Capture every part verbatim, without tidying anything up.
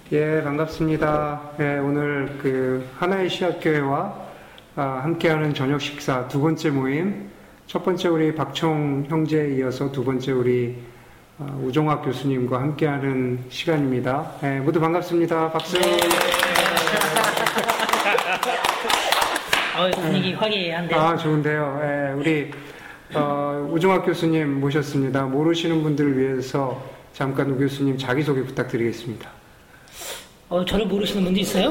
예, 반갑습니다. 예, 오늘 그 하나의 시학교회와 아, 함께하는 저녁 식사 두 번째 모임, 첫 번째 우리 박총 형제에 이어서 두 번째 우리 아, 우종학 교수님과 함께하는 시간입니다. 예, 모두 반갑습니다. 박수. 어, 분위기 화기애애한데요. 아, 좋은데요. 예, 우리 어, 우종학 교수님 모셨습니다. 모르시는 분들을 위해서 잠깐 우 교수님 자기소개 부탁드리겠습니다. 어, 저를 모르시는 분도 있어요?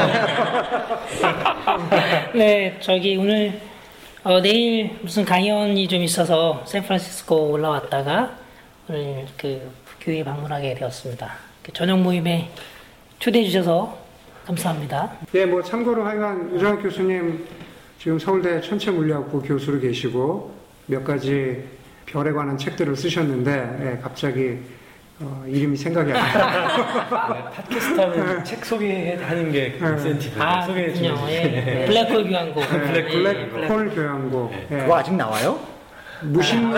네, 저기 오늘 어, 내일 무슨 강연이 좀 있어서 샌프란시스코 올라왔다가 오늘 그 교회 방문하게 되었습니다. 저녁 모임에 초대해 주셔서 감사합니다. 예, 뭐 참고로 하여간 우종학 교수님 지금 서울대 천체물리학부 교수로 계시고 몇 가지 별에 관한 책들을 쓰셨는데 예, 갑자기 어, 이름이 생각이 안 나요. 네, 팟캐스트 하면 책 소개하는 게 인센티브. 아, 소개해 주는 예. 블랙홀 교환고. 네, 블랙홀 교환고. 네. 예. 그거 아직 나와요? 무신,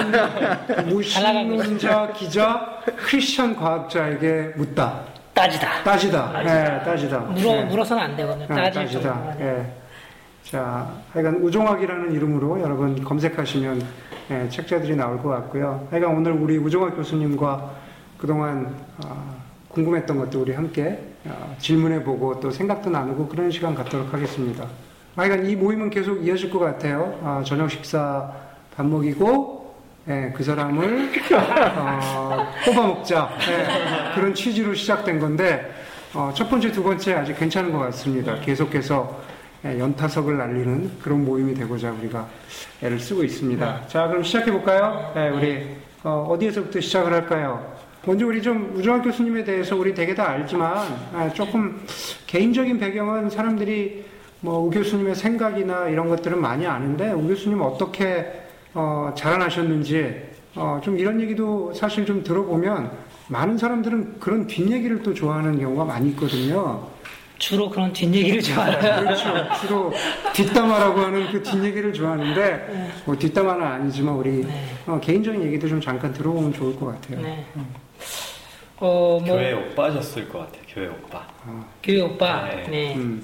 무신자 기자 크리스천 과학자에게 묻다. 따지다. 따지다. 따지다. 예, 따지다. 물어, 예. 물어서는 안 되거든요. 아, 따질 따지다. 정도만. 예. 자, 하여간 우종학이라는 이름으로 여러분 검색하시면 예, 책자들이 나올 것 같고요. 하여간 오늘 우리 우종학 교수님과 그동안 어, 궁금했던 것도 우리 함께 어, 질문해보고 또 생각도 나누고 그런 시간 갖도록 하겠습니다. 하여간 이 모임은 계속 이어질 것 같아요. 어, 저녁 식사 밥 먹이고 예, 그 사람을 어, 뽑아먹자 예, 그런 취지로 시작된 건데 어, 첫 번째, 두 번째 아직 괜찮은 것 같습니다. 계속해서 예, 연타석을 날리는 그런 모임이 되고자 우리가 애를 쓰고 있습니다. 자, 그럼 시작해볼까요? 예, 우리 어, 어디에서부터 시작을 할까요? 먼저 우리 좀 우종학 교수님에 대해서 우리 되게 다 알지만 아, 조금 개인적인 배경은 사람들이 뭐 우 교수님의 생각이나 이런 것들은 많이 아는데 우 교수님 어떻게 어, 자라나셨는지 어, 좀 이런 얘기도 사실 좀 들어보면 많은 사람들은 그런 뒷얘기를 또 좋아하는 경우가 많이 있거든요. 주로 그런 뒷얘기를 좋아해요. 그렇죠. 주로 뒷담화라고 하는 그 뒷얘기를 좋아하는데 네. 뭐 뒷담화는 아니지만 우리 네. 어, 개인적인 얘기도 좀 잠깐 들어보면 좋을 것 같아요. 네. 어, 뭐, 교회 오빠셨을 것 같아요. 교회 오빠. 어. 교회 오빠. 네. 네. 음.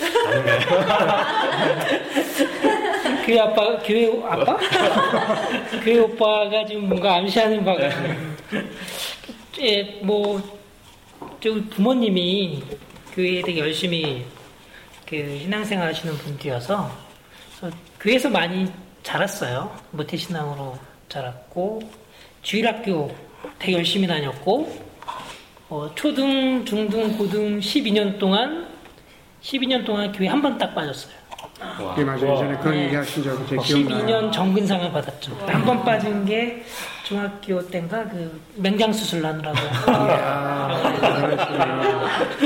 교회 아빠, 교회 아빠? 교회 오빠가 지금 뭔가 암시하는 바가. 예, 뭐, 저 부모님이 교회에 되게 열심히 그 신앙생활 하시는 분들이어서 그래서 교회에서 많이 자랐어요. 모태신앙으로 자랐고, 주일학교 되게 열심히 다녔고, 어, 초등, 중등, 고등 십이 년 동안, 십이 년 동안 교회 한 번 딱 빠졌어요. 예, 맞아요. 예전에 그런 네. 얘기 하신 적 제가 십이 기억나요. 년 정근상을 받았죠. 한 번 빠진 게 중학교 때인가 그 맹장 수술 하느라고. 이야, 잘하시네요.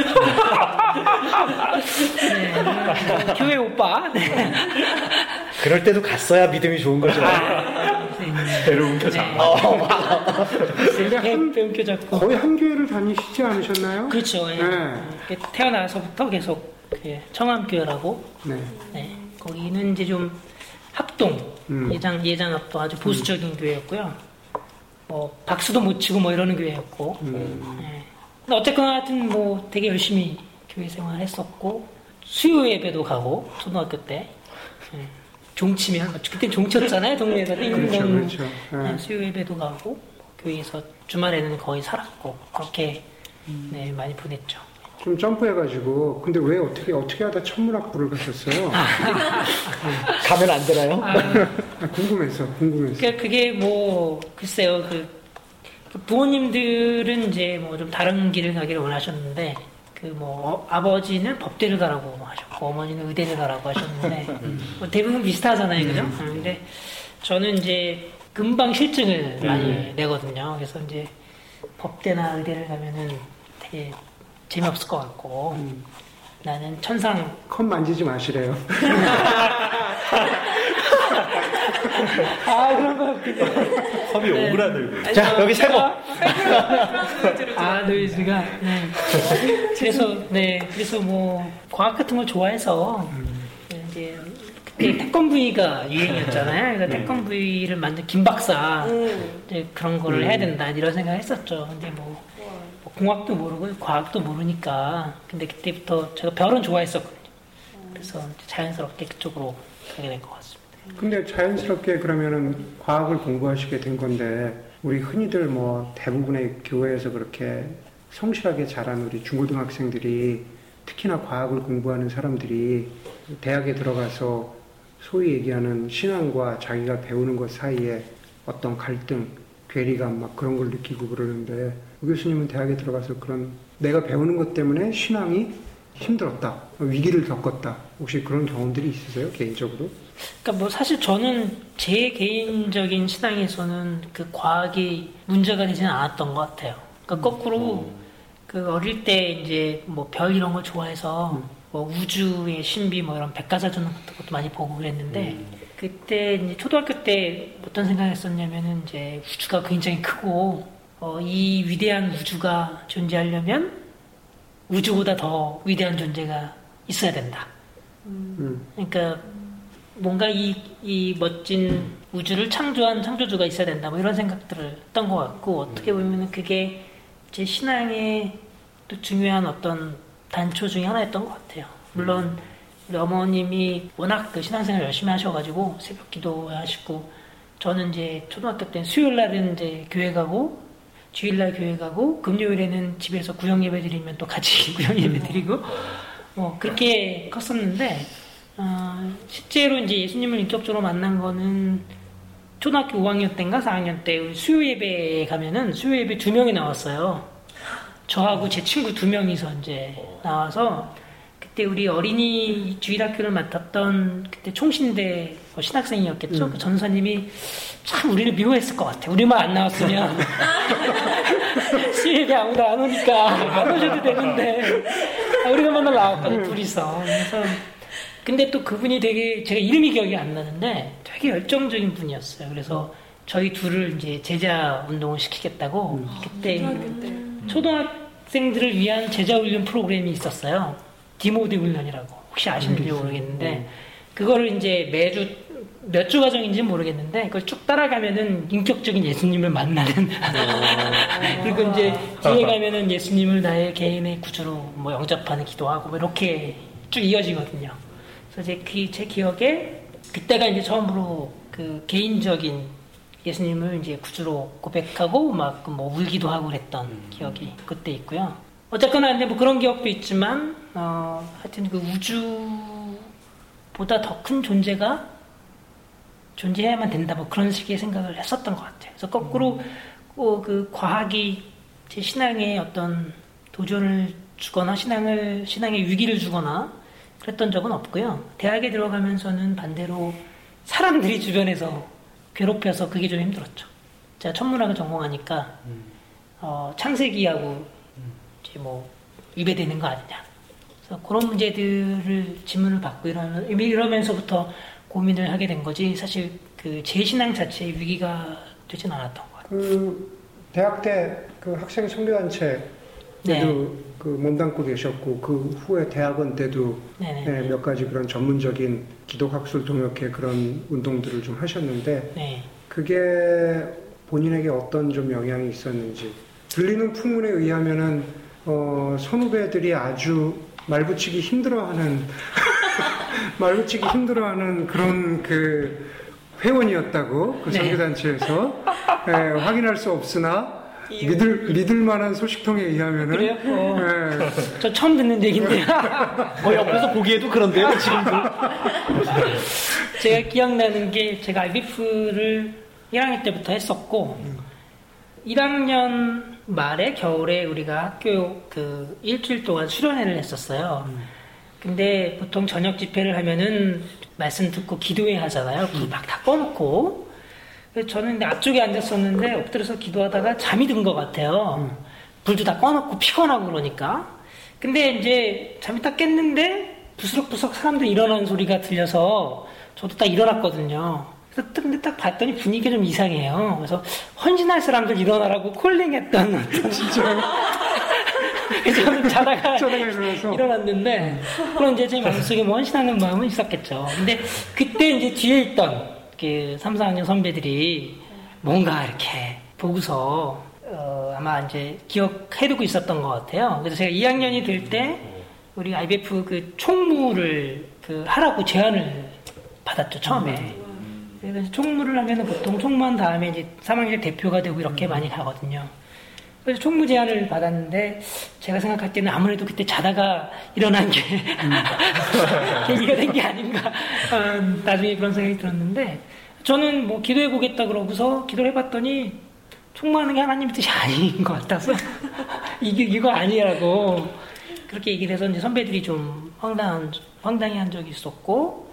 네, 뭐, 교회 오빠. 네. 그럴 때도 갔어야 믿음이 좋은 거죠. 배로 움켜잡. 네. 어, 배, 배 움켜잡고. 거의 한 교회를 다니시지 않으셨나요? 그렇죠. 예. 네. 예. 태어나서부터 계속 그 청암교회라고. 네. 네. 거기는 이제 좀 합동 음. 예장 예장 합동 아주 보수적인 음. 교회였고요. 뭐 박수도 못 치고 뭐 이러는 교회였고. 음. 네. 근데 어쨌거나 하여튼 뭐 되게 열심히 교회 생활했었고 수요 예배도 가고 초등학교 때. 네. 종치면 그때 종쳤잖아요 동네에서. 그렇죠, 그렇죠. 네. 네. 수요 예배도 가고 교회에서 주말에는 거의 살았고 그렇게 음. 네 많이 보냈죠. 좀 점프해가지고 근데 왜 어떻게 어떻게 하다 천문학부를 가셨어요? 가면 안 되나요? 아, 아, 궁금해서 궁금해서. 그러니까 그게 뭐 글쎄요 그, 그 부모님들은 이제 뭐 좀 다른 길을 가기를 원하셨는데 그 뭐 아버지는 법대를 가라고 하셨고 어머니는 의대를 가라고 하셨는데 뭐 대부분 비슷하잖아요, 그죠? 음. 근데 저는 이제 금방 실증을 많이 음. 내거든요. 그래서 이제 법대나 의대를 가면은 되게 재미없을 것 같고 음. 나는 천상 컵 만지지 마시래요. 아 그런 거 컵이 네. 오그라들고. 자, 여기 세 번. 아 노이즈가 네. 그래서 네 그래서 뭐 과학 같은 걸 좋아해서 이제 그때 태권브이가 유행이었잖아요. 그래서 태권브이를 만든 김 박사 이제 그런 거를 해야 된다 이런 생각을 했었죠. 근데 뭐, 뭐 공학도 모르고 과학도 모르니까 근데 그때부터 제가 별은 좋아했었거든요. 그래서 자연스럽게 그쪽으로 가게 된 것 같습니다. 근데 자연스럽게 그러면은 과학을 공부하시게 된 건데 우리 흔히들 뭐 대부분의 교회에서 그렇게 성실하게 자란 우리 중고등학생들이 특히나 과학을 공부하는 사람들이 대학에 들어가서 소위 얘기하는 신앙과 자기가 배우는 것 사이에 어떤 갈등, 괴리감 막 그런 걸 느끼고 그러는데 우 교수님은 대학에 들어가서 그런 내가 배우는 것 때문에 신앙이 힘들었다, 위기를 겪었다. 혹시 그런 경험들이 있으세요? 개인적으로? 그러니까 뭐 사실 저는 제 개인적인 신앙에서는 그 과학이 문제가 되지는 않았던 것 같아요. 그러니까 거꾸로 음. 그 어릴 때 이제 뭐 별 이런 걸 좋아해서 음. 뭐 우주의 신비 뭐 이런 백과사전 같은 것도 많이 보고 그랬는데 음. 그때 이제 초등학교 때 어떤 생각했었냐면은 이제 우주가 굉장히 크고 어, 이 위대한 우주가 존재하려면 우주보다 더 위대한 존재가 있어야 된다. 음. 그러니까 뭔가 이, 이 멋진 우주를 창조한 창조주가 있어야 된다. 뭐 이런 생각들을 했던 것 같고 어떻게 보면은 그게 제 신앙의 또 중요한 어떤 단초 중에 하나였던 것 같아요. 물론 우리 어머님이 워낙 그 신앙생활 열심히 하셔가지고 새벽 기도하시고 저는 이제 초등학교 때 수요일 날은 이제 교회 가고 주일날 교회 가고 금요일에는 집에서 구역 예배 드리면 또 같이 구역 예배 드리고 뭐 그렇게 컸었는데 어, 실제로 이제 예수님을 인격적으로 만난 거는 초등학교 오 학년 때인가 사 학년 때 우리 수요 예배에 가면은 수요 예배 두 명이 나왔어요. 저하고 제 친구 두 명이서 이제 나와서 그때 우리 어린이 주일학교를 맡았던 그때 총신대 신학생이었겠죠. 음. 그 전사님이 참 우리를 미워했을 것 같아. 우리만 안 나왔으면 수요 예배 아무도 안 오니까 안 오셔도 되는데 우리가 맨날 나왔거든. 음. 둘이서. 그래서 근데 또 그분이 되게 제가 이름이 기억이 안 나는데 되게 열정적인 분이었어요. 그래서 저희 둘을 이제 제자 운동을 시키겠다고 음. 그때 음. 초등학생들을 위한 제자 훈련 프로그램이 있었어요. 디모데 훈련이라고 혹시 아시는지 모르겠는데 음. 그거를 이제 매주 몇 주 과정인지는 모르겠는데 그걸 쭉 따라가면은 인격적인 예수님을 만나는 그리고 이제 뒤에 가면은 예수님을 나의 개인의 구주로 뭐 영접하는 기도하고 뭐 이렇게 쭉 이어지거든요. 그래서 이제 그 제 기억에 그때가 이제 처음으로 그 개인적인 예수님을 이제 구주로 고백하고 막 뭐 울기도 하고 그랬던 음. 기억이 그때 있고요. 어쨌거나 근데 뭐 그런 기억도 있지만 어 하여튼 그 우주보다 더 큰 존재가 존재해야만 된다 뭐 그런 식의 생각을 했었던 것 같아요. 그래서 거꾸로 음. 어, 그 과학이 제 신앙에 어떤 도전을 주거나 신앙을 신앙에 위기를 주거나 그랬던 적은 없고요. 대학에 들어가면서는 반대로 사람들이 주변에서 괴롭혀서 그게 좀 힘들었죠. 제가 천문학을 전공하니까 음. 어, 창세기하고 음. 이제 뭐 위배되는 거 아니냐. 그래서 그런 문제들을 질문을 받고 이러면, 이러면서부터 고민을 하게 된 거지. 사실 그 제 신앙 자체의 위기가 되진 않았던 것 같아요. 그 대학 때 그 학생 선교단체 때도 네. 그 몸담고 계셨고 그 후에 대학원 때도 네, 몇 가지 그런 전문적인 기독학술 동역회 그런 운동들을 좀 하셨는데 네. 그게 본인에게 어떤 좀 영향이 있었는지 들리는 풍문에 의하면은 어, 선후배들이 아주 말붙이기 힘들어하는 말붙이기 힘들어하는 그런 그 회원이었다고 그 선교단체에서 네. 네, 확인할 수 없으나 믿을, 믿을 만한 소식통에 의하면은. 그래요? 어. 네. 저 처음 듣는 얘기인데요. 어, 옆에서 보기에도 그런데요, 지금도. 제가 기억나는 게 제가 아이비에프를 일 학년 때부터 했었고, 음. 일 학년 말에 겨울에 우리가 학교 그 일주일 동안 수련회를 했었어요. 음. 근데 보통 저녁 집회를 하면은 말씀 듣고 기도회 하잖아요. 불 막 다 꺼놓고. 그래서 저는 근데 앞쪽에 앉았었는데 엎드려서 기도하다가 잠이 든 것 같아요. 음. 불도 다 꺼놓고 피곤하고 그러니까. 근데 이제 잠이 딱 깼는데 부스럭부스럭 사람들 일어나는 소리가 들려서 저도 딱 일어났거든요. 그래서 근데 딱 봤더니 분위기가 좀 이상해요. 그래서 헌신할 사람들 일어나라고 콜링했던 진짜. 그래서 저는 자다가 일어났는데 그럼 이제 제 마음속에 뭐 헌신하는 마음은 있었겠죠. 근데 그때 이제 뒤에 있던 그 삼, 사 학년 선배들이 뭔가 이렇게 보고서 어, 아마 이제 기억해두고 있었던 것 같아요. 그래서 제가 이 학년이 될 때 우리 아이비에프 그 총무를 그 하라고 제안을 받았죠, 처음에. 그래서 총무를 하면은 보통 총무한 다음에 이제 삼 학년 대표가 되고 이렇게 많이 가거든요. 그래서 총무 제안을 받았는데 제가 생각할 때는 아무래도 그때 자다가 일어난 게 계기가 된 게 아닌가 어, 나중에 그런 생각이 들었는데 저는 뭐 기도해 보겠다 그러고서 기도를 해봤더니 총무하는 게 하나님 뜻이 아닌 것 같아서 이게 이거 아니라고 그렇게 얘기를 해서 이제 선배들이 좀 황당한 황당해한 적이 있었고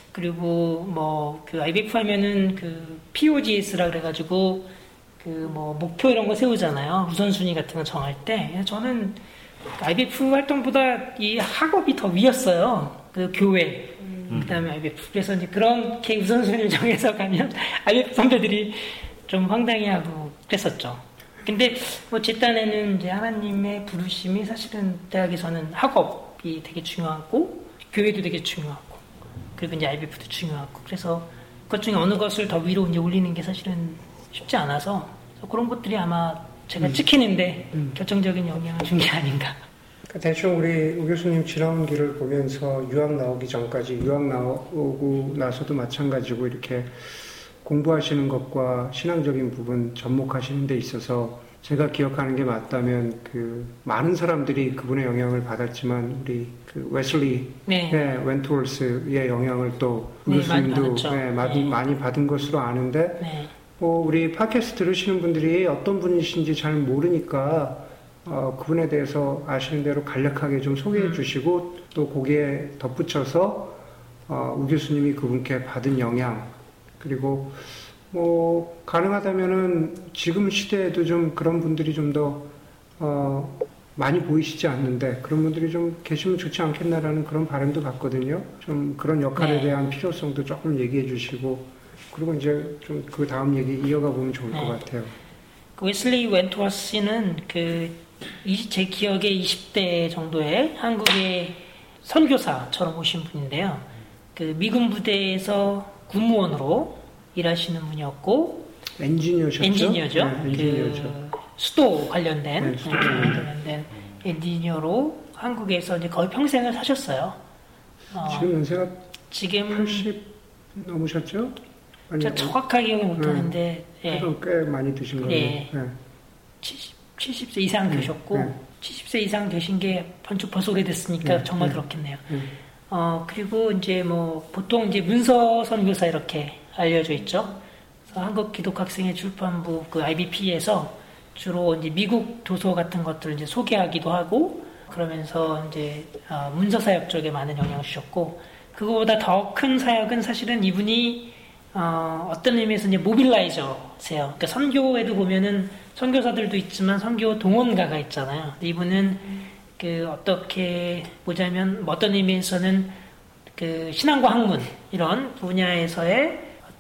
그리고 뭐 그 아이비에프 하면은 그 피오지에스라 그래가지고 그 뭐 목표 이런 거 세우잖아요. 우선순위 같은 거 정할 때 저는 아이비에프 활동보다 이 학업이 더 위였어요. 그 교회 음. 그다음에 아이비에프 그래서 이제 그렇게 우선순위를 정해서 가면 아이비에프 선배들이 좀 황당해하고 그랬었죠. 근데 뭐 제 딴에는 이제 하나님의 부르심이 사실은 대학에서는 학업이 되게 중요하고 교회도 되게 중요하고 그리고 이제 아이비에프도 중요하고 그래서 그것 중에 어느 것을 더 위로 이제 올리는 게 사실은 쉽지 않아서 그런 것들이 아마 제가 음. 찍히는데 음. 결정적인 영향을 준 게 아닌가. 대충 우리 우 교수님 지나온 길을 보면서 유학 나오기 전까지 유학 나오고 나서도 마찬가지고 이렇게 공부하시는 것과 신앙적인 부분 접목하시는 데 있어서 제가 기억하는 게 맞다면 그 많은 사람들이 그분의 영향을 받았지만 우리 그 웨슬리 네. 네, 웬트월스의 영향을 또 우 네, 교수님도 많이, 네, 많이, 네. 많이 받은 것으로 아는데 네. 뭐 우리 팟캐스트 들으시는 분들이 어떤 분이신지 잘 모르니까 어, 그분에 대해서 아시는 대로 간략하게 좀 소개해 음. 주시고 또 거기에 덧붙여서 어, 우 교수님이 그분께 받은 영향 그리고 뭐 가능하다면은 지금 시대에도 좀 그런 분들이 좀 더 어, 많이 보이시지 않는데 그런 분들이 좀 계시면 좋지 않겠나라는 그런 바람도 갖거든요. 좀 그런 역할에 네. 대한 필요성도 조금 얘기해 주시고 그리고 이제 좀 그 다음 얘기 이어가 보면 좋을 네. 것 같아요. 그 웨슬리 웬트워스는 그 제 기억에 이십 대 정도의 한국의 선교사처럼 오신 분인데요. 그 미군 부대에서 군무원으로 일하시는 분이었고 엔지니어셨죠? 엔지니어죠. 네, 엔지니어죠. 그 수도 관련된 네, 수도 네, 관련된 엔지니어로 한국에서 이제 거의 평생을 사셨어요. 어, 지금 연세가 지금 팔십 넘으셨죠? 아니, 제가 정확하게 기억을 못하는데 네. 예, 꽤 많이 드신 거예요. 네. 네. 칠십, 칠십 세 이상 네, 되셨고 네. 칠십 세 이상 되신 게 벌써 벌써 오래됐으니까 네, 정말 네. 그렇겠네요. 네. 어 그리고 이제 뭐 보통 이제 문서 선교사 이렇게 알려져 있죠. 그래서 한국 기독학생의 출판부 그 아이비피에서 주로 이제 미국 도서 같은 것들을 이제 소개하기도 하고 그러면서 이제 어, 문서 사역 쪽에 많은 영향을 주셨고 그거보다 더 큰 사역은 사실은 이분이 어, 어떤 의미에서 이제 모빌라이저세요. 그러니까 선교에도 보면은 선교사들도 있지만 선교 동원가가 있잖아요. 이분은 그 어떻게 보자면 뭐 어떤 의미에서는 그 신앙과 학문 이런 분야에서의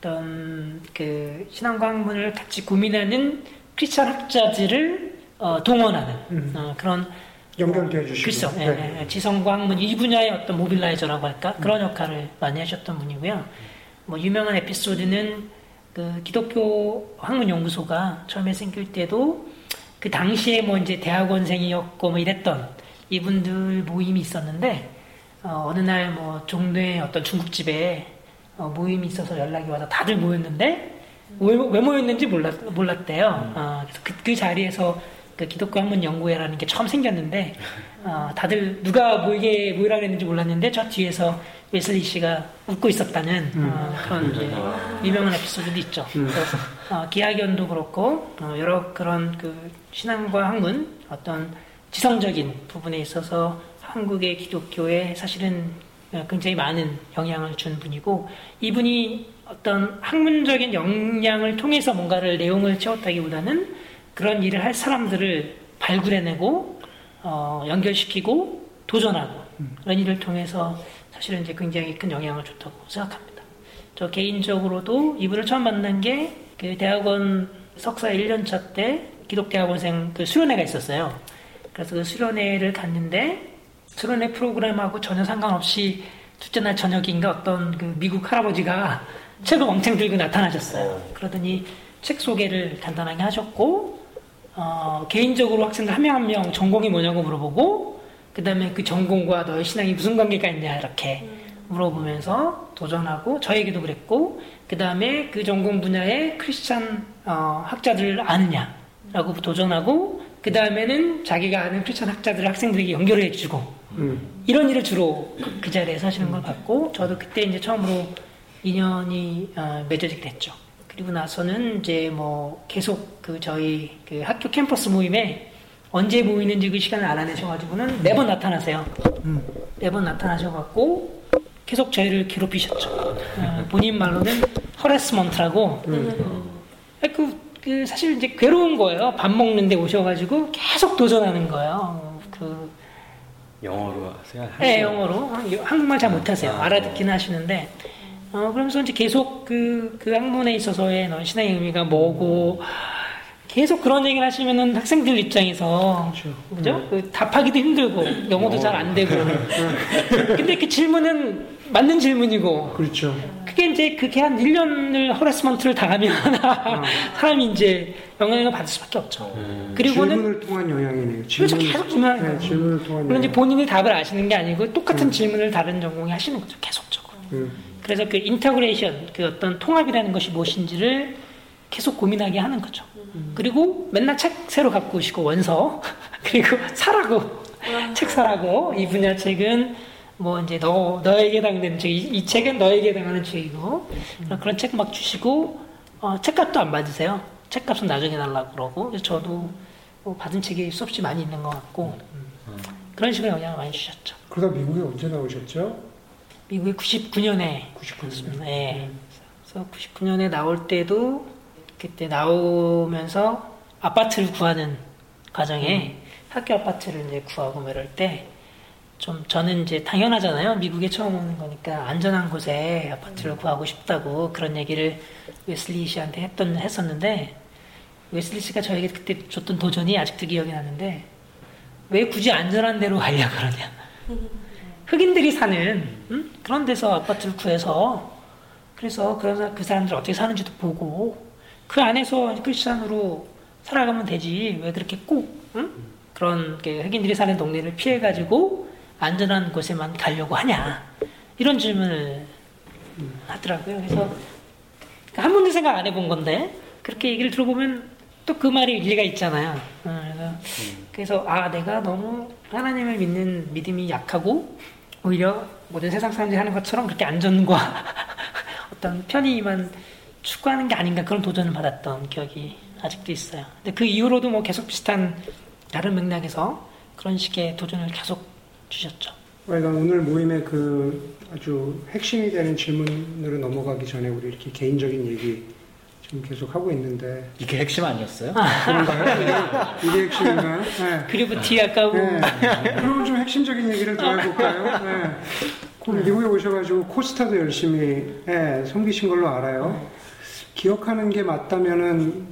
어떤 그 신앙과 학문을 같이 고민하는 크리스천 학자들을 어, 동원하는 음. 어, 그런 연결도 해주시고. 그렇죠. 네. 예, 예, 지성과 학문 이 분야의 어떤 모빌라이저라고 할까 그런 역할을 많이 하셨던 분이고요. 뭐 유명한 에피소드는 그 기독교 학문연구소가 처음에 생길 때도 그 당시에 뭐 이제 대학원생이었고 뭐 이랬던 이분들 모임이 있었는데 어, 어느 날 뭐 종로의 어떤 중국집에 어, 모임이 있어서 연락이 와서 다들 모였는데 왜, 왜 모였는지 몰랐, 몰랐대요. 어, 그래서 그, 그 자리에서 그 기독교 학문 연구회라는 게 처음 생겼는데 어, 다들 누가 모이게 모이라 그랬는지 몰랐는데 저 뒤에서 웨슬리 씨가 웃고 있었다는 음. 어, 그런 이제 유명한 에피소드도 있죠. 음. 그래서 어, 기하견도 그렇고 어, 여러 그런 그 신앙과 학문 어떤 지성적인 부분에 있어서 한국의 기독교에 사실은 굉장히 많은 영향을 준 분이고 이분이 어떤 학문적인 역량을 통해서 뭔가를 내용을 채웠다기보다는 그런 일을 할 사람들을 발굴해내고 어, 연결시키고 도전하고 음. 그런 일을 통해서 사실은 이제 굉장히 큰 영향을 줬다고 생각합니다. 저 개인적으로도 이분을 처음 만난 게 그 대학원 석사 일 년 차 때 기독대학원생 그 수련회가 있었어요. 그래서 그 수련회를 갔는데 수련회 프로그램하고 전혀 상관없이 둘째 날 저녁인가 어떤 그 미국 할아버지가 책을 왕창 들고 나타나셨어요. 그러더니 책 소개를 간단하게 하셨고 어, 개인적으로 학생들 한 명 한 명 전공이 뭐냐고 물어보고 그 다음에 그 전공과 너의 신앙이 무슨 관계가 있냐 이렇게 물어보면서 도전하고 저에게도 그랬고 그 다음에 그 전공 분야의 크리스찬 어, 학자들을 아느냐라고 도전하고 그 다음에는 자기가 아는 크리스찬 학자들을 학생들에게 연결을 해주고 음. 이런 일을 주로 그, 그 자리에서 하시는 걸 봤고 저도 그때 이제 처음으로 인연이 어, 맺어지게 됐죠. 그리고 나서는 이제 뭐 계속 그 저희 그 학교 캠퍼스 모임에 언제 모이는지 그 시간을 알아내셔가지고는 매번 나타나세요. 음. 매번 나타나셔갖고 계속 저희를 괴롭히셨죠. 어, 본인 말로는 허레스먼트라고. 음. 그, 그 사실 이제 괴로운 거예요. 밥 먹는데 오셔가지고 계속 도전하는 거예요. 그 영어로 하세요? 네, 영어로. 한국말 잘 못하세요. 아, 알아듣기는 하시는데. 어, 그러면서 이제 계속 그, 그 학문에 있어서의 너 신앙의 의미가 뭐고, 계속 그런 얘기를 하시면은 학생들 입장에서. 그렇죠. 그죠? 음. 그 답하기도 힘들고, 영어도 잘 안 되고. 근데 그 질문은 맞는 질문이고. 그렇죠. 그게 이제 그게 한 일 년을 허레스먼트를 당하면 어. 사람이 이제 영향을 받을 수밖에 없죠. 음. 그리고는 질문을 통한 영향이네요. 그래서 질문, 계속 질문하는 네, 거예요. 질문을 통한 물론 이제 영향. 본인이 답을 아시는 게 아니고 똑같은 음. 질문을 다른 전공이 하시는 거죠. 계속적으로. 음. 그래서 그 인터그레이션, 그 어떤 통합이라는 것이 무엇인지를 계속 고민하게 하는 거죠. 음. 그리고 맨날 책 새로 갖고 오시고 원서 그리고 사라고 책 사라고 이 분야 책은 뭐 이제 너 너에게 해당되는 책, 이, 이 책은 너에게 해당하는 책이고 음. 그런 책 막 주시고 어, 책값도 안 받으세요. 책값은 나중에 달라고 그러고 그래서 저도 뭐 받은 책이 수없이 많이 있는 것 같고 음. 그런 식으로 영향을 많이 주셨죠. 그러다 미국에 언제 나오셨죠? 미국에 구십구 년에 구십구 년. 네. 그래서 구십구 년에 나올 때도 그때 나오면서 아파트를 구하는 과정에 음. 학교 아파트를 이제 구하고 뭐 이럴 때 좀 저는 이제 당연하잖아요. 미국에 처음 오는 거니까 안전한 곳에 아파트를 구하고 싶다고 그런 얘기를 웨슬리 씨한테 했던 했었는데 웨슬리 씨가 저에게 그때 줬던 도전이 아직도 기억이 나는데 왜 굳이 안전한 데로 가려고 그러냐. 흑인들이 사는 음? 그런 데서 아파트를 구해서 그래서 그래서 그 사람들 어떻게 사는지도 보고 그 안에서 크리스찬으로 살아가면 되지 왜 그렇게 꼭 음? 그런 흑인들이 사는 동네를 피해가지고 안전한 곳에만 가려고 하냐 이런 질문을 하더라고요. 그래서 한 번도 생각 안 해본 건데 그렇게 얘기를 들어보면 또 그 말이 일리가 있잖아요. 그래서, 그래서 아 내가 너무 하나님을 믿는 믿음이 약하고 오히려 모든 세상 사람들이 하는 것처럼 그렇게 안전과 어떤 편의만 추구하는 게 아닌가 그런 도전을 받았던 기억이 아직도 있어요. 근데 그 이후로도 뭐 계속 비슷한 다른 맥락에서 그런 식의 도전을 계속 주셨죠. 그러니까 오늘 모임의 그 아주 핵심이 되는 질문으로 넘어가기 전에 우리 이렇게 개인적인 얘기 좀 계속 하고 있는데 이게 핵심 아니었어요? 그런가요? 이게, 이게 핵심인가요? 네. 그리고 뒤 아까고 네. 그러면 좀 핵심적인 얘기를 더 해볼까요? 네. 그 미국에 오셔가지고 코스타도 열심히 네, 섬기신 걸로 알아요. 기억하는 게 맞다면은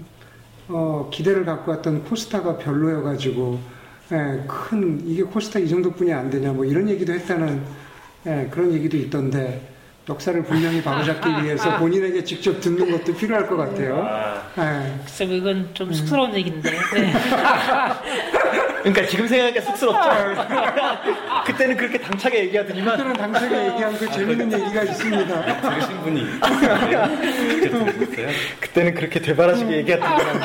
어, 기대를 갖고 왔던 코스타가 별로여가지고 예, 큰 이게 코스타 이 정도뿐이 안 되냐 뭐 이런 얘기도 했다는 예, 그런 얘기도 있던데 역사를 분명히 바로잡기 위해서 본인에게 직접 듣는 것도 필요할 것 같아요. 예. 글쎄 이건 좀 쑥스러운 얘기인데. 네. 그러니까 지금 생각하니까 쑥스럽죠. 그때는 그렇게 당차게 얘기하더니만 그때는 당시에 얘기한 그 재밌는 얘기가 있습니다. 들으신 분이 있어요? 그때는 그렇게 되바라지게 얘기하더니만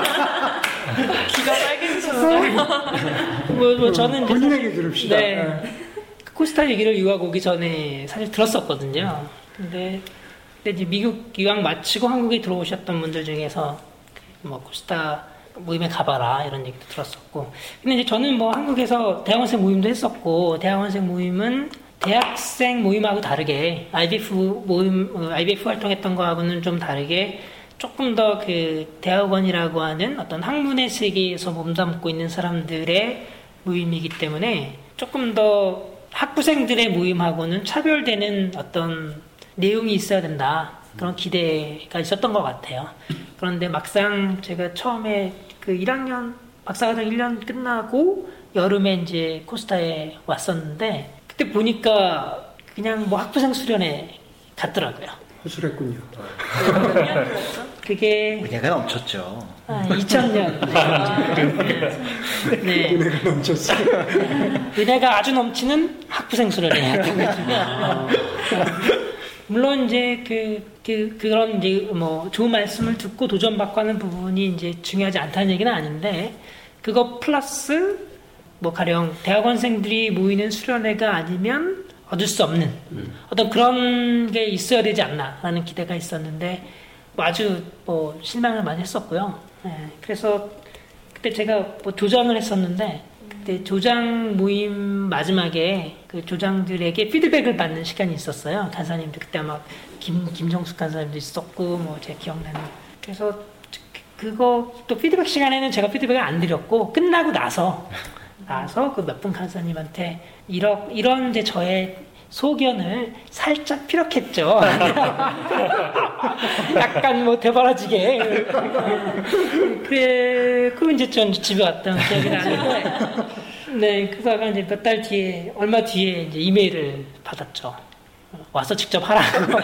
귀가 빨개지셨어요. 뭐, 뭐 저는 이제 본인 사실- 얘기 들읍시다. 네. 예. 그 코스타 얘기를 유학 오기 전에 사실 들었었거든요. 근데, 근데 이제 미국 유학 마치고 한국에 들어오셨던 분들 중에서 뭐 코스타 모임에 가봐라 이런 얘기도 들었었고. 근데 이제 저는 뭐 한국에서 대학원생 모임도 했었고 대학원생 모임은 대학생 모임하고 다르게 아이비에프 모임 어, 아이비에프 활동했던 거하고는 좀 다르게 조금 더 그 대학원이라고 하는 어떤 학문의 세계에서 몸담고 있는 사람들의 모임이기 때문에 조금 더 학부생들의 모임하고는 차별되는 어떤 내용이 있어야 된다. 그런 기대가 있었던 것 같아요. 그런데 막상 제가 처음에 그 일 학년 박사과정 일 년 끝나고 여름에 이제 코스타에 왔었는데 그때 보니까 그냥 뭐 학부생 수련회 갔더라고요. 허술했군요. 그게 은혜가 넘쳤죠. 아, 이천 년. 네. 은혜가 넘쳤어. 은혜가 아주 넘치는 학부생수를 해야 되거든요. 물론 이제 그, 그 그런 이제 뭐 좋은 말씀을 듣고 도전받고 하는 부분이 이제 중요하지 않다는 얘기는 아닌데 그거 플러스 뭐 가령 대학원생들이 모이는 수련회가 아니면 얻을 수 없는 음. 어떤 그런 게 있어야 되지 않나라는 기대가 있었는데 뭐 아주 뭐 실망을 많이 했었고요. 네, 그래서 그때 제가 뭐 조장을 했었는데 그때 조장 모임 마지막에 그 조장들에게 피드백을 받는 시간이 있었어요. 간사님도 그때 아마 김 김정숙 간사님도 있었고 뭐 제가 기억나는. 그래서 그거 또 피드백 시간에는 제가 피드백을 안 드렸고 끝나고 나서 나서 그 몇 분 간사님한테 이런 이런 이제 저의 소견을 살짝 피력했죠. 약간 뭐 대바라지게. 그래, 그 이제 전 집에 왔던 기억이 나는데, 네, 그러다가 이제 몇 달 뒤에, 얼마 뒤에 이제 이메일을 받았죠. 와서 직접 하라고.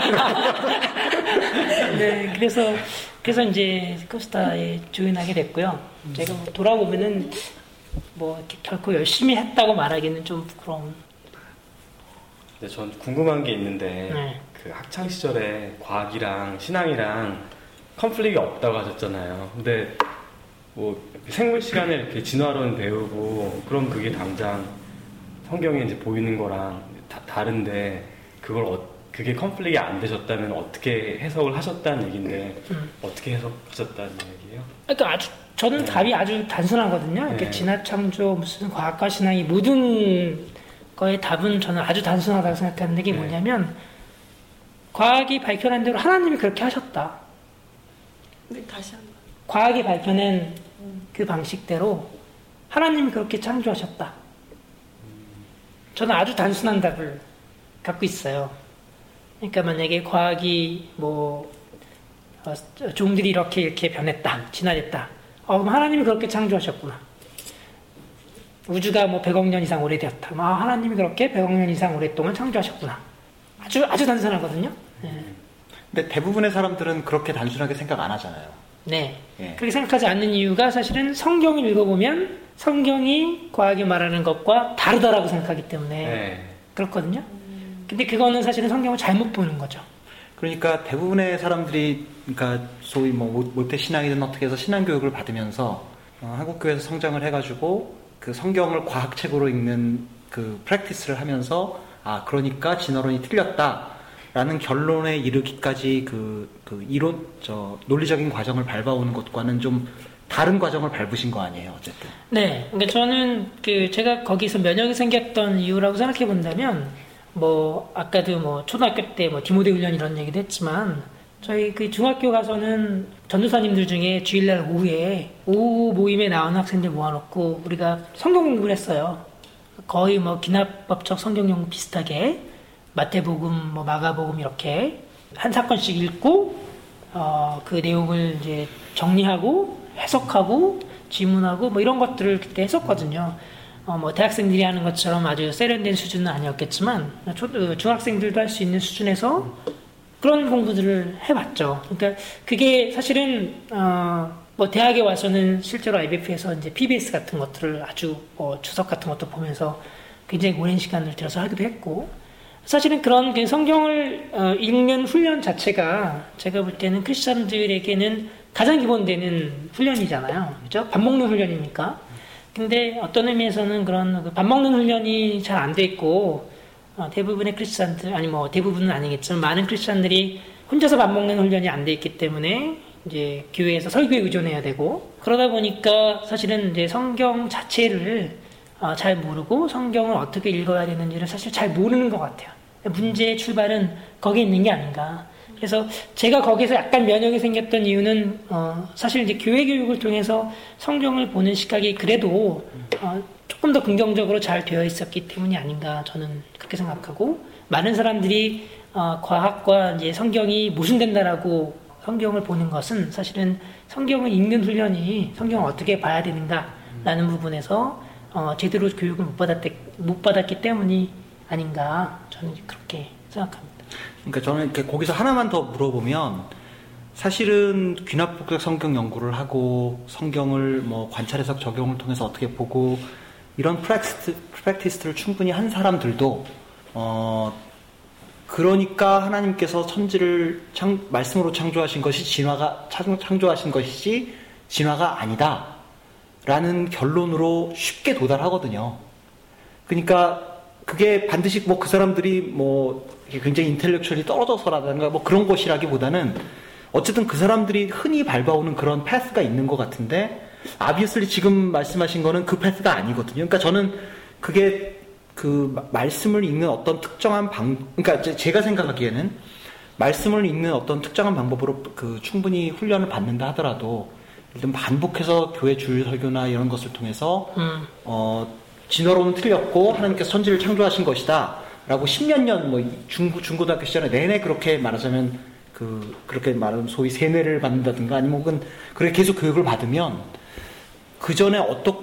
네, 그래서, 그래서 이제 코스타에 조인하게 됐고요. 제가 뭐 돌아보면은 뭐 이렇게 결코 열심히 했다고 말하기는 좀 부끄러운. 네, 전 궁금한 게 있는데 네. 그 학창 시절에 과학이랑 신앙이랑 컨플릭이 없다고 하셨잖아요. 근데 뭐 생물 시간에 이렇게 진화론 배우고 그럼 그게 당장 성경에 이제 보이는 거랑 다, 다른데 그걸 어, 그게 컨플릭이 안 되셨다면 어떻게 해석을 하셨다는 얘기인데 음. 어떻게 해석하셨다는 얘기예요? 그러니까 아주 저는 네. 답이 아주 단순하거든요. 이렇게 네. 진화창조 무슨 과학과 신앙이 모든 거의 답은 저는 아주 단순하다고 생각하는 게 네. 뭐냐면 과학이 밝혀낸 대로 하나님이 그렇게 하셨다. 네, 다시 한 번. 과학이 밝혀낸 그 방식대로 하나님이 그렇게 창조하셨다. 저는 아주 단순한 답을 갖고 있어요. 그러니까 만약에 과학이 뭐 어, 종들이 이렇게 이렇게 변했다, 진화됐다. 어, 그럼 하나님이 그렇게 창조하셨구나. 우주가 뭐 백억 년 이상 오래되었다. 아, 하나님이 그렇게 백억 년 이상 오랫동안 창조하셨구나. 아주 아주 단순하거든요. 네. 근데 대부분의 사람들은 그렇게 단순하게 생각 안 하잖아요. 네. 예. 그렇게 생각하지 않는 이유가 사실은 성경을 읽어보면 성경이 과학이 말하는 것과 다르다라고 생각하기 때문에 네. 그렇거든요. 근데 그거는 사실은 성경을 잘못 보는 거죠. 그러니까 대부분의 사람들이 그러니까 소위 뭐 모태 신앙이든 어떻게 해서 신앙 교육을 받으면서 어, 한국 교회에서 성장을 해가지고 그 성경을 과학책으로 읽는 그 프랙티스를 하면서 아 그러니까 진화론이 틀렸다라는 결론에 이르기까지 그, 그 이론 저 논리적인 과정을 밟아오는 것과는 좀 다른 과정을 밟으신 거 아니에요 어쨌든. 네, 그러니까 저는 그 제가 거기서 면역이 생겼던 이유라고 생각해 본다면 뭐 아까도 뭐 초등학교 때 뭐 디모데 훈련 이런 얘기도 했지만 저희 그 중학교 가서는 전도사님들 중에 주일날 오후에 오후 모임에 나온 학생들 모아놓고 우리가 성경 공부를 했어요. 거의 뭐 기납법적 성경 연구 비슷하게 마태복음, 뭐 마가복음 이렇게 한 사건씩 읽고 어, 그 내용을 이제 정리하고 해석하고 질문하고 뭐 이런 것들을 그때 했었거든요. 어, 뭐 대학생들이 하는 것처럼 아주 세련된 수준은 아니었겠지만 초, 중학생들도 할 수 있는 수준에서 그런 공부들을 해봤죠. 그러니까 그게 사실은 어, 뭐 대학에 와서는 실제로 아이비에프에서 이제 피비에스 같은 것들을 아주 뭐 주석 같은 것도 보면서 굉장히 오랜 시간을 들여서 하기도 했고 사실은 그런 성경을 어, 읽는 훈련 자체가 제가 볼 때는 크리스천들에게는 가장 기본되는 훈련이잖아요. 그죠? 밥 먹는 훈련이니까. 근데 어떤 의미에서는 그런 밥 먹는 훈련이 잘 안 돼 있고 어, 대부분의 크리스찬들 아니 뭐 대부분은 아니겠지만 많은 크리스찬들이 혼자서 밥 먹는 훈련이 안 돼 있기 때문에 이제 교회에서 설교에 의존해야 되고 그러다 보니까 사실은 이제 성경 자체를 어, 잘 모르고 성경을 어떻게 읽어야 되는지를 사실 잘 모르는 것 같아요. 문제의 출발은 거기에 있는 게 아닌가. 그래서 제가 거기서 약간 면역이 생겼던 이유는 어, 사실 이제 교회 교육을 통해서 성경을 보는 시각이 그래도 어, 조금 더 긍정적으로 잘 되어 있었기 때문이 아닌가 저는 그렇게 생각하고 많은 사람들이 어, 과학과 이제 성경이 모순된다라고 성경을 보는 것은 사실은 성경을 읽는 훈련이 성경을 어떻게 봐야 되는가라는 부분에서 어, 제대로 교육을 못 받았, 못 받았기 때문이 아닌가 저는 그렇게 생각합니다. 그러니까 저는 이렇게 거기서 하나만 더 물어보면 사실은 귀납복적 성경 연구를 하고 성경을 뭐 관찰 해석 적용을 통해서 어떻게 보고 이런 프랙티스, 프랙티스를 충분히 한 사람들도 어 그러니까 하나님께서 천지를 창, 말씀으로 창조하신 것이 진화가 창, 창조하신 것이지 진화가 아니다 라는 결론으로 쉽게 도달하거든요. 그러니까 그게 반드시 뭐 그 사람들이 뭐 굉장히 인텔렉츄얼이 떨어져서라든가 뭐 그런 것이라기보다는 어쨌든 그 사람들이 흔히 밟아오는 그런 패스가 있는 것 같은데 obviously 지금 말씀하신 거는 그 패스가 아니거든요. 그러니까 저는 그게 그 말씀을 읽는 어떤 특정한 방, 그러니까 제가 생각하기에는 말씀을 읽는 어떤 특정한 방법으로 그 충분히 훈련을 받는다 하더라도 일단 반복해서 교회 주일 설교나 이런 것을 통해서 음. 어 진화론은 틀렸고 하나님께서 천지를 창조하신 것이다 라고 십몇 년 뭐 중고 중고등학교 시절에 내내 그렇게 말하자면 그 그렇게 말하면 소위 세뇌를 받는다든가 아니면 혹은 그렇게 계속 교육을 받으면 그 전에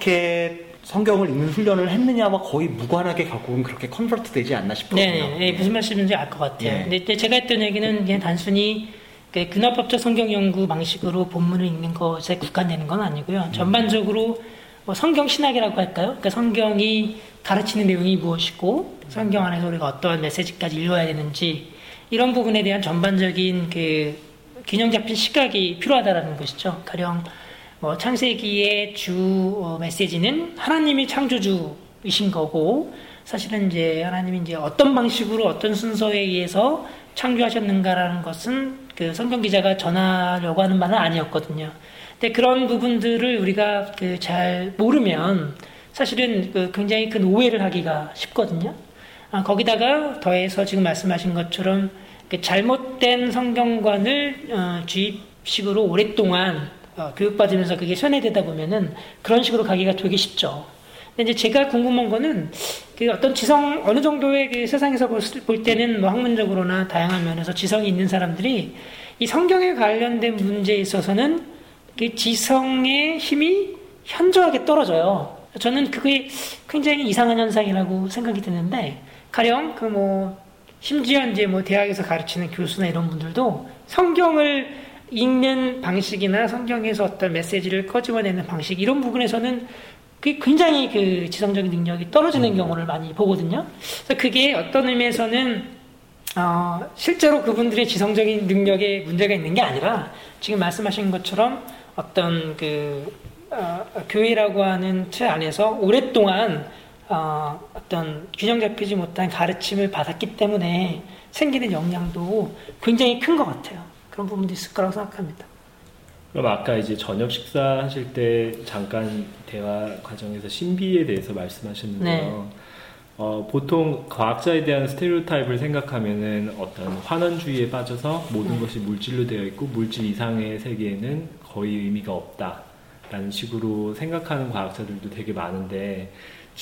어떻게 성경을 읽는 훈련을 했느냐와 거의 무관하게 결국은 그렇게 컨버트 되지 않나 싶거든요. 네, 네, 무슨 말씀인지 알 것 같아요. 네. 근데 제가 했던 얘기는 그냥 단순히 그 근합법적 성경 연구 방식으로 본문을 읽는 것에 국한되는 건 아니고요. 음. 전반적으로 뭐 성경 신학이라고 할까요? 그러니까 성경이 가르치는 내용이 무엇이고 성경 안에서 우리가 어떠한 메시지까지 읽어야 되는지 이런 부분에 대한 전반적인 그 균형 잡힌 시각이 필요하다라는 것이죠. 가령 뭐 창세기의 주 메시지는 하나님이 창조주이신 거고 사실은 이제 하나님이 이제 어떤 방식으로 어떤 순서에 의해서 창조하셨는가라는 것은 그 성경 기자가 전하려고 하는 바는 아니었거든요. 근데 그런 부분들을 우리가 그 잘 모르면 사실은 그 굉장히 큰 오해를 하기가 쉽거든요. 아, 거기다가 더해서 지금 말씀하신 것처럼 그 잘못된 성경관을 어, 주입식으로 오랫동안 어, 교육받으면서 그게 쇠뇌되다 보면은 그런 식으로 가기가 되게 쉽죠. 근데 이제 제가 궁금한 거는 그 어떤 지성 어느 정도의 그 세상에서 볼 때는 뭐 학문적으로나 다양한 면에서 지성이 있는 사람들이 이 성경에 관련된 문제에 있어서는 그 지성의 힘이 현저하게 떨어져요. 저는 그게 굉장히 이상한 현상이라고 생각이 드는데 가령 그 뭐 심지어 이제 뭐 대학에서 가르치는 교수나 이런 분들도 성경을 읽는 방식이나 성경에서 어떤 메시지를 꺼집어내는 방식 이런 부분에서는 그게 굉장히 그 지성적인 능력이 떨어지는 경우를 많이 보거든요. 그래서 그게 어떤 의미에서는 어, 실제로 그분들의 지성적인 능력에 문제가 있는 게 아니라 지금 말씀하신 것처럼 어떤 그 어, 교회라고 하는 틀 안에서 오랫동안 어, 어떤 균형 잡히지 못한 가르침을 받았기 때문에 생기는 영향도 굉장히 큰 것 같아요. 그런 부분도 있을 거라고 생각합니다. 그럼 아까 이제 저녁 식사하실 때 잠깐 대화 과정에서 신비에 대해서 말씀하셨는데요. 네. 어, 보통 과학자에 대한 스테레오타입을 생각하면은 어떤 환원주의에 빠져서 모든 네. 것이 물질로 되어 있고 물질 이상의 세계에는 거의 의미가 없다라는 식으로 생각하는 과학자들도 되게 많은데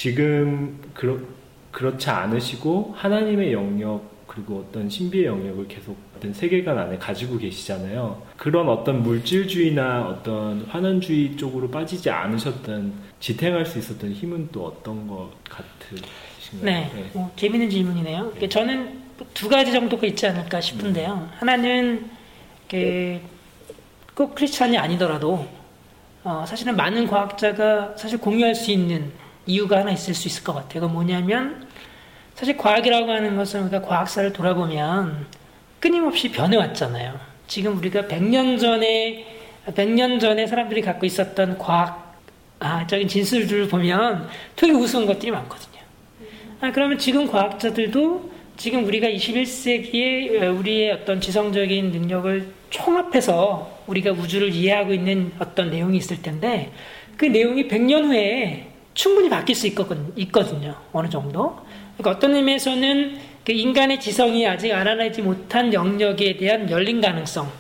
지금 그렇, 그렇지 않으시고 하나님의 영역 그리고 어떤 신비의 영역을 계속 어떤 세계관 안에 가지고 계시잖아요. 그런 어떤 물질주의나 어떤 환원주의 쪽으로 빠지지 않으셨던 지탱할 수 있었던 힘은 또 어떤 것 같으신가요? 네, 네. 어, 재밌는 질문이네요. 네. 저는 두 가지 정도가 있지 않을까 싶은데요. 음. 하나는 그, 꼭 크리스찬이 아니더라도 어, 사실은 많은 과학자가 사실 공유할 수 있는 이유가 하나 있을 수 있을 것 같아요. 그건 뭐냐면 사실 과학이라고 하는 것은 우리가 과학사를 돌아보면 끊임없이 변해왔잖아요. 지금 우리가 백 년 전에 백 년 전에 사람들이 갖고 있었던 과학적인 진술들을 보면 되게 우스운 것들이 많거든요. 아, 그러면 지금 과학자들도 지금 우리가 이십일 세기에 우리의 어떤 지성적인 능력을 총합해서 우리가 우주를 이해하고 있는 어떤 내용이 있을 텐데 그 내용이 백 년 후에 충분히 바뀔 수 있거든요. 어느 정도. 그러니까 어떤 의미에서는 그 인간의 지성이 아직 알아내지 못한 영역에 대한 열린 가능성을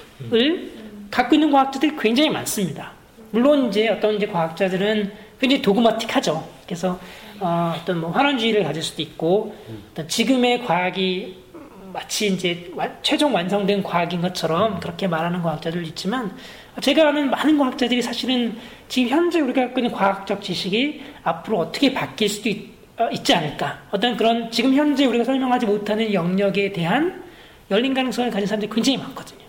음. 갖고 있는 과학자들이 굉장히 많습니다. 물론 이제 어떤 이제 과학자들은 굉장히 도그마틱하죠. 그래서 어, 어떤 뭐 환원주의를 가질 수도 있고 어떤 지금의 과학이 마치 이제 최종 완성된 과학인 것처럼 그렇게 말하는 과학자들도 있지만 제가 아는 많은 과학자들이 사실은 지금 현재 우리가 갖고 있는 과학적 지식이 앞으로 어떻게 바뀔 수도 있, 어, 있지 않을까. 어떤 그런 지금 현재 우리가 설명하지 못하는 영역에 대한 열린 가능성을 가진 사람들이 굉장히 많거든요.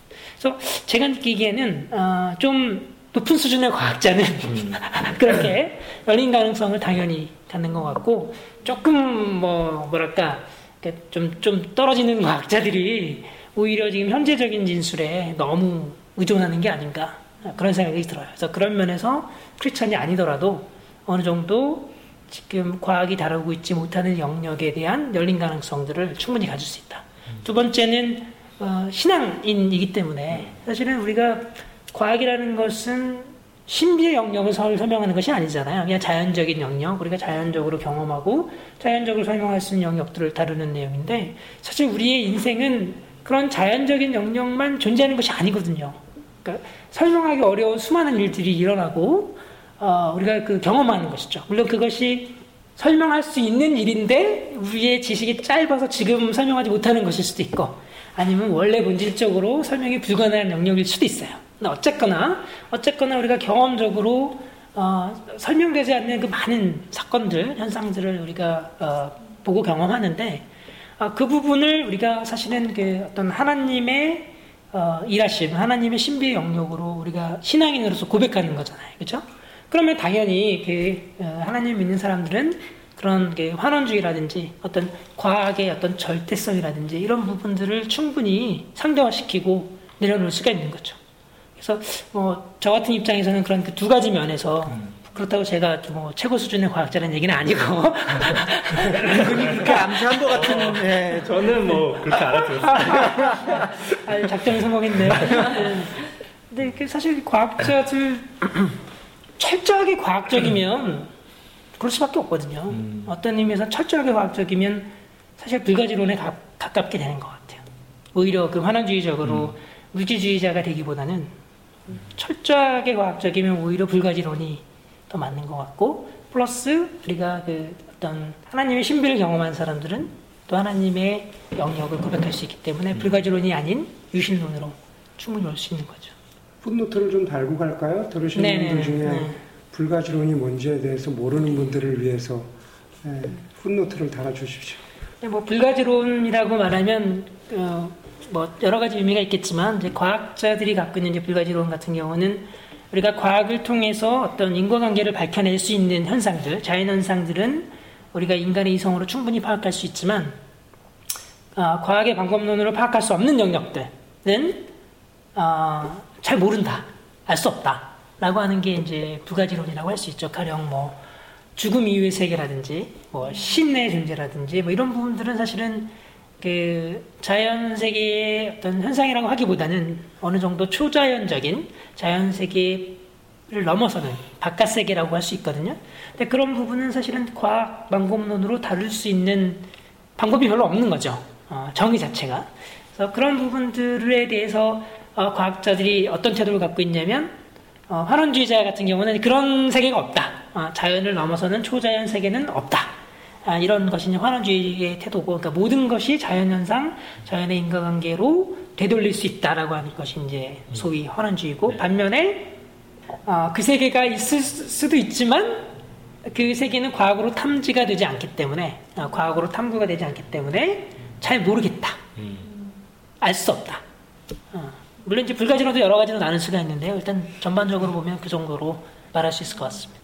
그래서 제가 느끼기에는 어, 좀 높은 수준의 과학자는 음. 그렇게 열린 가능성을 당연히 갖는 것 같고 조금 뭐 뭐랄까 좀 좀 떨어지는 과학자들이 오히려 지금 현재적인 진술에 너무 의존하는 게 아닌가 그런 생각이 들어요. 그래서 그런 면에서 크리스찬이 아니더라도 어느 정도 지금 과학이 다루고 있지 못하는 영역에 대한 열린 가능성들을 충분히 가질 수 있다. 두 번째는 어, 신앙인이기 때문에 사실은 우리가 과학이라는 것은 신비의 영역을 설명하는 것이 아니잖아요. 그냥 자연적인 영역, 우리가 자연적으로 경험하고 자연적으로 설명할 수 있는 영역들을 다루는 내용인데 사실 우리의 인생은 그런 자연적인 영역만 존재하는 것이 아니거든요. 그러니까 설명하기 어려운 수많은 일들이 일어나고 어, 우리가 그 경험하는 것이죠. 물론 그것이 설명할 수 있는 일인데 우리의 지식이 짧아서 지금 설명하지 못하는 것일 수도 있고 아니면 원래 본질적으로 설명이 불가능한 영역일 수도 있어요. 어쨌거나 어쨌거나 우리가 경험적으로 어, 설명되지 않는 그 많은 사건들, 현상들을 우리가 어, 보고 경험하는데 어, 그 부분을 우리가 사실은 그 어떤 하나님의 어, 일하심, 하나님의 신비의 영역으로 우리가 신앙인으로서 고백하는 거잖아요, 그렇죠? 그러면 당연히 그 어, 하나님 믿는 사람들은 그런 그 환원주의라든지 어떤 과학의 어떤 절대성이라든지 이런 부분들을 충분히 상대화시키고 내려놓을 수가 있는 거죠. 그래서 뭐 저 같은 입장에서는 그런 그 두 가지 면에서 음. 그렇다고 제가 뭐 최고 수준의 과학자라는 얘기는 아니고 그렇게 암시한 것 같은. 네. 저는 뭐 그렇게 알아들었어요. 아, 작전이 성공했네요. 네. 근데 사실 과학자들 철저하게 과학적이면 그럴 수밖에 없거든요. 음. 어떤 의미에서 철저하게 과학적이면 사실 불가지론에 가, 가깝게 되는 것 같아요. 오히려 그 환원주의적으로 음. 물질주의자가 되기보다는 철저하게 과학적이면 오히려 불가지론이 더 맞는 것 같고 플러스 우리가 그 어떤 하나님의 신비를 경험한 사람들은 또 하나님의 영역을 고백할 수 있기 때문에 음. 불가지론이 아닌 유신론으로 충분히 올 수 있는 거죠. 풋노트를 좀 달고 갈까요? 들으시는 네네, 분들 중에 네. 불가지론이 뭔지에 대해서 모르는 분들을 위해서 네, 풋노트를 달아주십시오. 뭐 불가지론이라고 말하면 어, 뭐 여러 가지 의미가 있겠지만 이제 과학자들이 갖고 있는 이제 불가지론 같은 경우는 우리가 과학을 통해서 어떤 인과관계를 밝혀낼 수 있는 현상들, 자연 현상들은 우리가 인간의 이성으로 충분히 파악할 수 있지만 어, 과학의 방법론으로 파악할 수 없는 영역들은 어, 잘 모른다, 알 수 없다라고 하는 게 이제 불가지론이라고 할 수 있죠. 가령 뭐 죽음 이후의 세계라든지 뭐 신의 존재라든지 뭐 이런 부분들은 사실은 그 자연 세계의 어떤 현상이라고 하기보다는 어느 정도 초자연적인 자연 세계를 넘어서는 바깥 세계라고 할 수 있거든요. 근데 그런 부분은 사실은 과학 방법론으로 다룰 수 있는 방법이 별로 없는 거죠. 어, 정의 자체가. 그래서 그런 부분들에 대해서 어, 과학자들이 어떤 태도를 갖고 있냐면 어, 환원주의자 같은 경우는 그런 세계가 없다. 어, 자연을 넘어서는 초자연 세계는 없다. 아, 이런 것이 이제 환원주의의 태도고, 그러니까 모든 것이 자연현상, 자연의 인과관계로 되돌릴 수 있다라고 하는 것이 이제 소위 환원주의고, 네. 반면에 어, 그 세계가 있을 수도 있지만 그 세계는 과학으로 탐지가 되지 않기 때문에, 어, 과학으로 탐구가 되지 않기 때문에 잘 모르겠다, 음. 알 수 없다. 어, 물론 이제 불가지론도 여러 가지로 나눌 수가 있는데요. 일단 전반적으로 보면 그 정도로 말할 수 있을 것 같습니다.